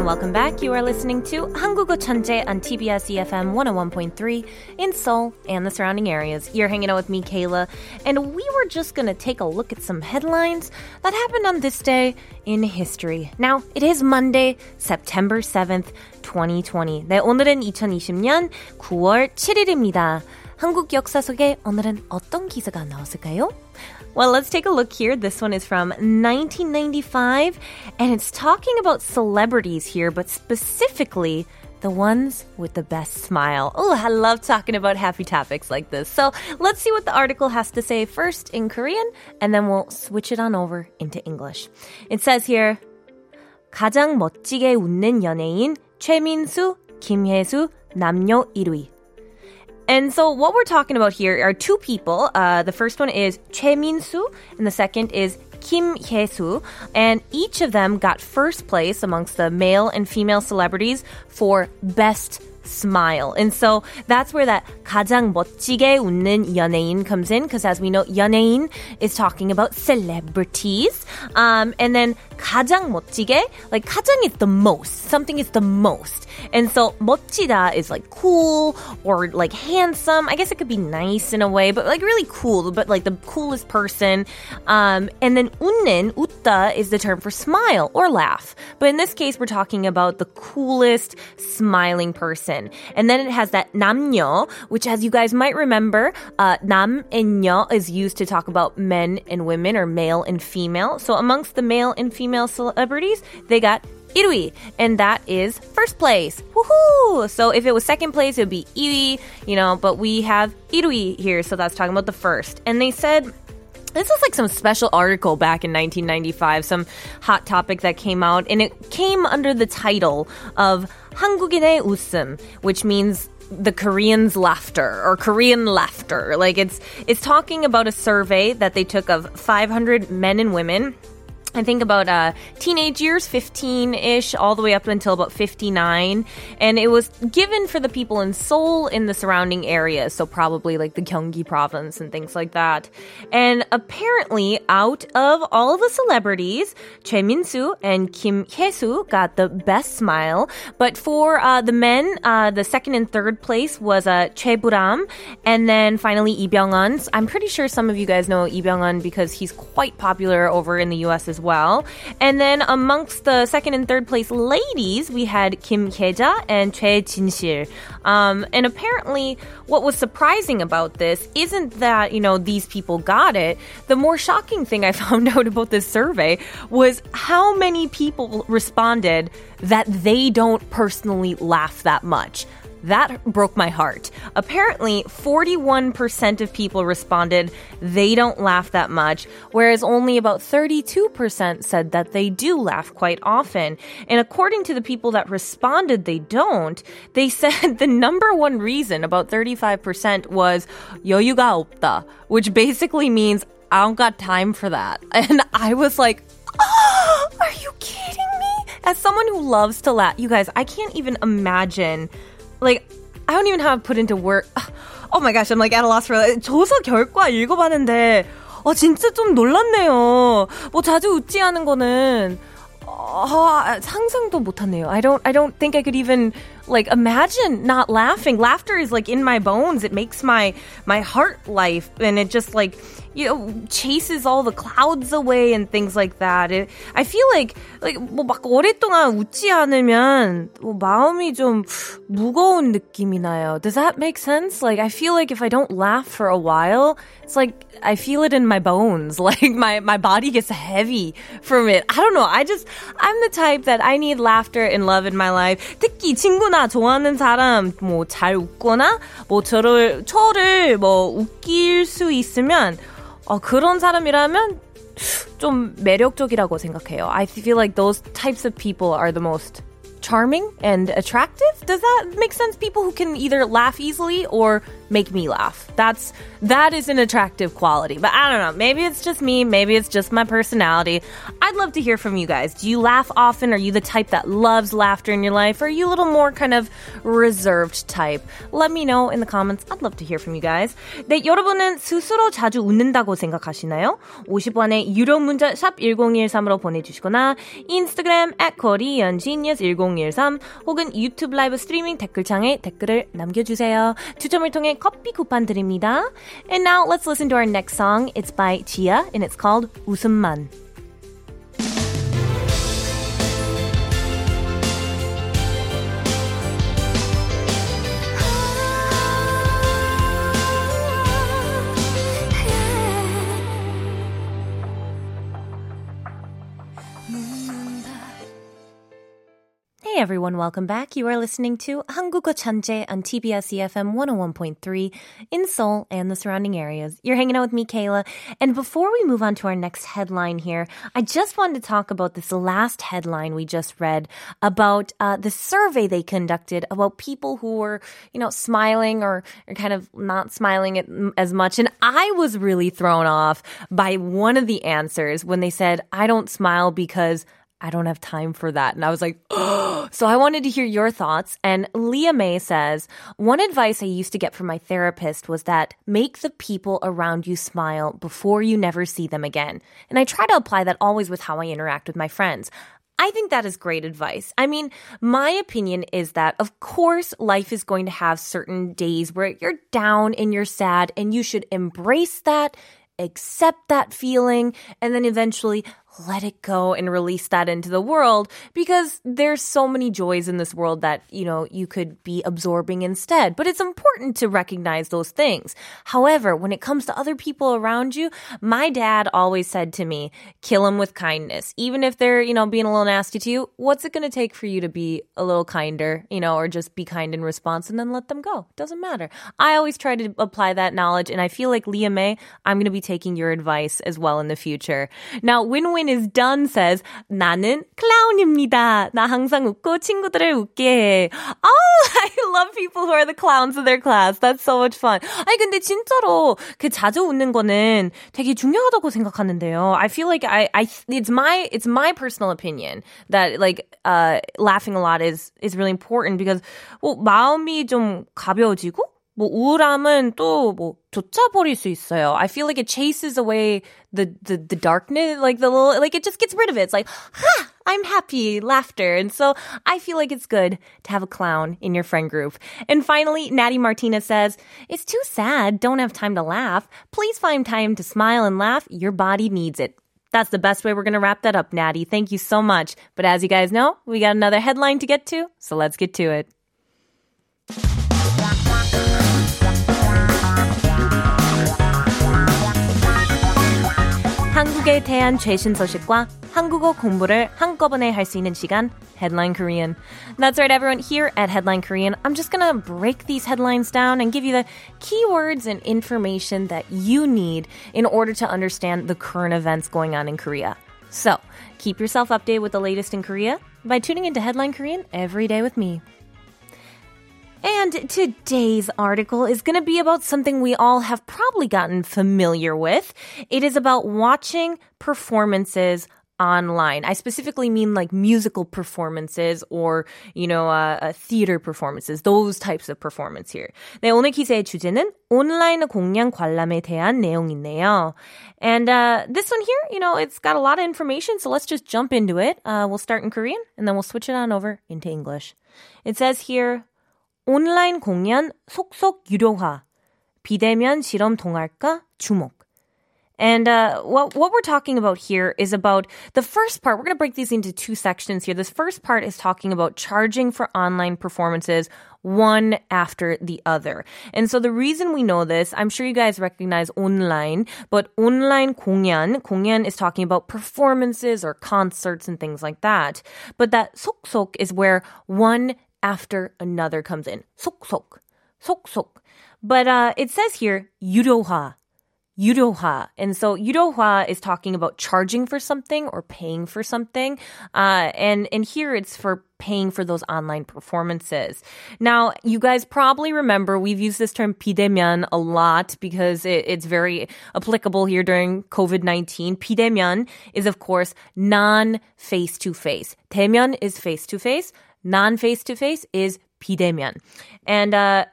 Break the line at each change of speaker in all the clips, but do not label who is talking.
welcome back. You are listening to 한국어 천재 on TBS EFM 101.3 in Seoul and the surrounding areas. You're hanging out with me, Kayla, and we were just going to take a look at some headlines that happened on this day in history. Now, it is Monday, September 7th, 2020. 네, 오늘은 2020년 9월 7일입니다. 한국 역사 속에 오늘은 어떤 기사가 나왔을까요? Well, let's take a look here. This one is from 1995, and it's talking about celebrities here, but specifically the ones with the best smile. Oh, I love talking about happy topics like this. So let's see what the article has to say first in Korean, and then we'll switch it on over into English. It says here, 가장 멋지게 웃는 연예인 최민수, 김혜수, 남녀 1위. And so what we're talking about here are two people. The first one is Choi Min-soo, and the second is Kim Hye-soo. And each of them got first place amongst the male and female celebrities for best smile. And so that's where that 가장 멋지게 웃는 연예인 comes in, because as we know, 연예인 is talking about celebrities. And then 가장 멋지게, like 가장 is the most. Something is the most. And so 멋지다 is like cool or like handsome. I guess it could be nice in a way, but like really cool, but like the coolest person. And then 웃는, 웃다 is the term for smile or laugh. But in this case, we're talking about the coolest smiling person. And then it has that 남녀, which as you guys might remember, 남 and 녀 is used to talk about men and women or male and female. So amongst the male and female celebrities, they got 1위, and that is first place. Woohoo! So if it was second place, it would be 2위, but we have 1위 here, so that's talking about the first. And they said, this is like some special article back in 1995, some hot topic that came out, and it came under the title of 한국인의 웃음, which means the Koreans' laughter or Korean laughter. Like it's talking about a survey that they took of 500 men and women. I think about teenage years, 15-ish, all the way up until about 59. And it was given for the people in Seoul in the surrounding areas, so probably like the Gyeonggi province and things like that. And apparently, out of all of the celebrities, Choi Min-soo and Kim Hye-soo got the best smile. But for the men, the second and third place was Choi Bu-ram, and then finally Lee Byung-hun. I'm pretty sure some of you guys know Lee Byung-hun because he's quite popular over in the U.S. as well. And then amongst the second and third place ladies, we had Kim Hye-ja and Choi Jin-sil. And apparently, what was surprising about this isn't that, these people got it. The more shocking thing I found out about this survey was how many people responded that they don't personally laugh that much. That broke my heart. Apparently, 41% of people responded they don't laugh that much, whereas only about 32% said that they do laugh quite often. And according to the people that responded they don't, they said the number one reason, about 35%, was 여유가 없다, which basically means I don't got time for that. And I was like, oh, are you kidding me? As someone who loves to laugh, you guys, I can't even imagine. Like, I don't even have to put into work. Oh my gosh, I'm like at a loss for 조사 결과 읽어봤는데 진짜 좀 놀랐네요. 뭐 자주 웃지 않은 거는 상상도 못하네요. I don't think I could even like imagine not laughing. Laughter is like in my bones. It makes my heart life, and it just like chases all the clouds away and things like that. I feel like 뭐 막 오랫동안 웃지 않으면 마음이 좀 무거운 느낌이 나요. Does that make sense? Like I feel like if I don't laugh for a while, it's like I feel it in my bones. Like my body gets heavy from it. I don't know. I'm the type that I need laughter and love in my life. 특히 친구나 좋아하는 사람 뭐 잘 웃거나 뭐 저를 뭐 웃길 수 있으면 그런 사람이라면 좀 매력적이라고 생각해요. I feel like those types of people are the most charming and attractive. Does that make sense? People who can either laugh easily or make me laugh. That is an attractive quality. But I don't know. Maybe it's just me. Maybe it's just my personality. I'd love to hear from you guys. Do you laugh often? Are you the type that loves laughter in your life? Or are you a little more kind of reserved type? Let me know in the comments. I'd love to hear from you guys. 네, 여러분은 스스로 자주 웃는다고 생각하시나요? 50원의 유료 문자 샵 1013으로 보내주시거나 인스타그램 @koreangenius10 1013 혹은 유튜브 라이브 스트리밍 댓글창에 댓글을 남겨주세요. 추첨을 통해 커피 쿠폰 드립니다. And now let's listen to our next song. It's by Gia and it's called 웃음만. Hey everyone, welcome back. You are listening to 한국어 천재 on TBS EFM 101.3 in Seoul and the surrounding areas. You're hanging out with me, Kayla. And before we move on to our next headline here, I just wanted to talk about this last headline we just read about the survey they conducted about people who were, smiling or kind of not smiling as much. And I was really thrown off by one of the answers when they said, I don't smile because I don't have time for that. And I was like, oh. So I wanted to hear your thoughts. And Leah May says, one advice I used to get from my therapist was that make the people around you smile before you never see them again. And I try to apply that always with how I interact with my friends. I think that is great advice. I mean, my opinion is that, of course, life is going to have certain days where you're down and you're sad, and you should embrace that, accept that feeling, and then eventually let it go and release that into the world, because there's so many joys in this world that, you could be absorbing instead. But it's important to recognize those things. However, when it comes to other people around you, my dad always said to me, kill them with kindness. Even if they're, being a little nasty to you, what's it going to take for you to be a little kinder, or just be kind in response and then let them go? Doesn't matter. I always try to apply that knowledge, and I feel like Leah May, I'm going to be taking your advice as well in the future. Now, Win-Win is done says, 나는 클라운입니다. 나 항상 웃고 친구들을 웃게 해. Oh, I love people who are the clowns of their class. That's so much fun. 아니, 근데 진짜로 그 자주 웃는 거는 되게 중요하다고 생각하는데요. I feel like it's my personal opinion that laughing a lot is really important because 마음이 좀 가벼워지고 우울함은 또 쫓아버릴 수 있어요. I feel like it chases away the darkness, it just gets rid of it. It's like, I'm happy, laughter. And so I feel like it's good to have a clown in your friend group. And finally, Natty Martinez says, it's too sad, don't have time to laugh. Please find time to smile and laugh. Your body needs it. That's the best way we're going to wrap that up, Natty. Thank you so much. But as you guys know, we got another headline to get to, so let's get to it. 한국에 대한 최신 소식과 한국어 공부를 한꺼번에 할 수 있는 시간, Headline Korean. That's right, everyone. Here at Headline Korean, I'm just going to break these headlines down and give you the keywords and information that you need in order to understand the current events going on in Korea. So, keep yourself updated with the latest in Korea by tuning into Headline Korean every day with me. And today's article is going to be about something we all have probably gotten familiar with. It is about watching performances online. I specifically mean like musical performances or, theater performances, those types of performance here. 네, 오늘 기사의 주제는 온라인 공연 관람에 대한 내용이네요. And this one here, it's got a lot of information, so let's just jump into it. We'll start in Korean, and then we'll switch it on over into English. It says here, 온라인 공연 속속 유료화. 비대면 실험 통할까? 주목. And what we're talking about here is about the first part. We're going to break these into two sections here. This first part is talking about charging for online performances one after the other. And so the reason we know this, I'm sure you guys recognize online, but online 공연 is talking about performances or concerts and things like that. But that 속속 is where one after another comes in. 속속. But it says here, 유료화. And so 유료화 is talking about charging for something or paying for something. And here it's for paying for those online performances. Now, you guys probably remember we've used this term 비대면 a lot because it's very applicable here during COVID-19. 비대면 is, of course, non-face-to-face. 대면 is face-to-face. Non-face-to-face is 비대면. And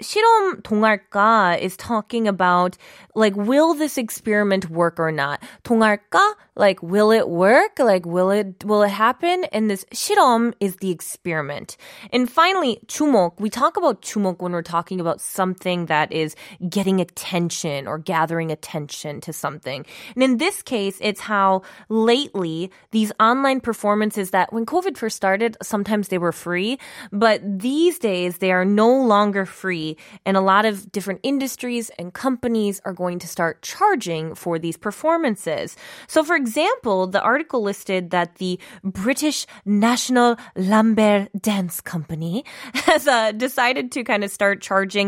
실험 동할까 is talking about like, will this experiment work or not? 동할까? Like, will it work? Like, will it happen? And this 실험 is the experiment. And finally, 주목. We talk about 주목 when we're talking about something that is getting attention or gathering attention to something. And in this case, it's how lately these online performances that when COVID first started, sometimes they were free, but these days they are no longer free. And a lot of different industries and companies are going to start charging for these performances. So for example, the article listed that the British National Lambert Dance Company has decided to kind of start charging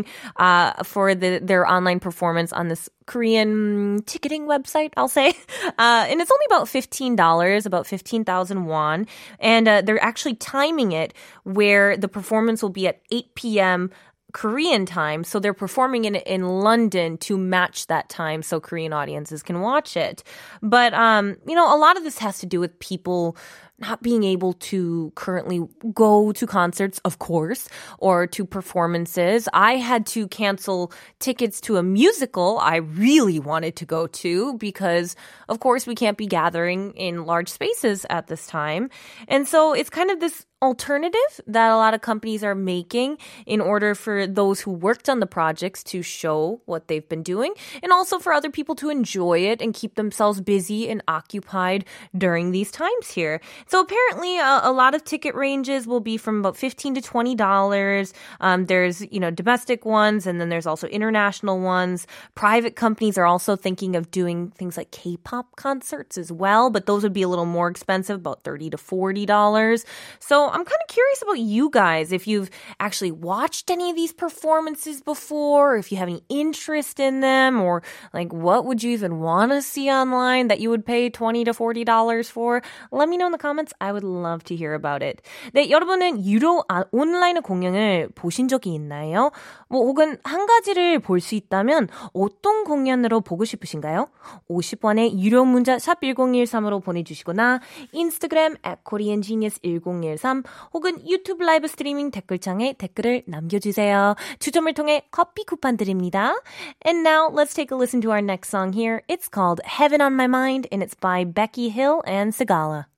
for their online performance on this Korean ticketing website, I'll say. And it's only about $15, about 15,000 won. And they're actually timing it where the performance will be at 8 p.m. Korean time, so they're performing it in London to match that time so Korean audiences can watch it. But, you know, a lot of this has to do with people not being able to currently go to concerts, of course, or to performances. I had to cancel tickets to a musical I really wanted to go to because, of course, we can't be gathering in large spaces at this time. And so it's kind of this alternative that a lot of companies are making in order for those who worked on the projects to show what they've been doing and also for other people to enjoy it and keep themselves busy and occupied during these times here. So apparently a lot of ticket ranges will be from about $15 to $20. There's, you know, domestic ones and then there's also international ones. Private companies are also thinking of doing things like K-pop concerts as well, but those would be a little more expensive, about $30 to $40. So I'm kind of curious about you guys, if you've actually watched any of these performances before, if you have any interest in them, or like what would you even want to see online that you would pay $20 to $40 for? Let me know in the comments. I would love to hear about it. 네, 여러분은 유료 온라인 공연을 보신 적이 있나요? 뭐 혹은 한 가지를 볼 수 있다면 어떤 공연으로 보고 싶으신가요? 50원의 유료 문자 샵 1013으로 보내주시거나 인스타그램 @koreangenius1013 혹은 유튜브 라이브 스트리밍 댓글창에 댓글을 남겨주세요. 추첨을 통해 커피 쿠폰 드립니다. And now let's take a listen to our next song here. It's called Heaven on My Mind and it's by Becky Hill and Sigala.